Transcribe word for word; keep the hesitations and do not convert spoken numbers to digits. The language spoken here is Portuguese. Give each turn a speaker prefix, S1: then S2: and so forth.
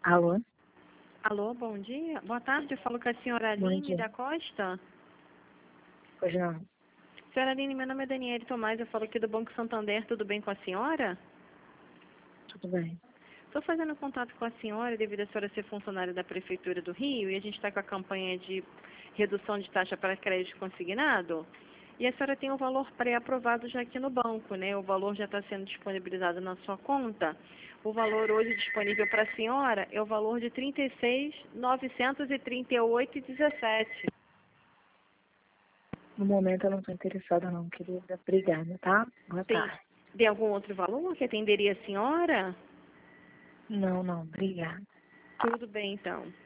S1: Alô?
S2: Alô, bom dia. Boa tarde, eu falo com a senhora
S1: Bom
S2: Aline
S1: dia.
S2: da Costa.
S1: Pois não.
S2: Senhora Aline, meu nome é Daniele Tomás, eu falo aqui do Banco Santander, tudo bem com a senhora?
S1: Tudo bem.
S2: Estou fazendo contato com a senhora devido a senhora ser funcionária da Prefeitura do Rio e a gente está com a campanha de redução de taxa para crédito consignado. E a senhora tem o valor pré-aprovado já aqui no banco, né? O valor já está sendo disponibilizado na sua conta. O valor hoje disponível para a senhora é o valor de trinta e seis mil novecentos e trinta e oito reais e dezessete.
S1: No momento eu não estou interessada não, querida. Obrigada, tá? Boa
S2: Tem
S1: tarde.
S2: de algum outro valor que atenderia a senhora?
S1: Não, não. Obrigada.
S2: Tudo bem, então.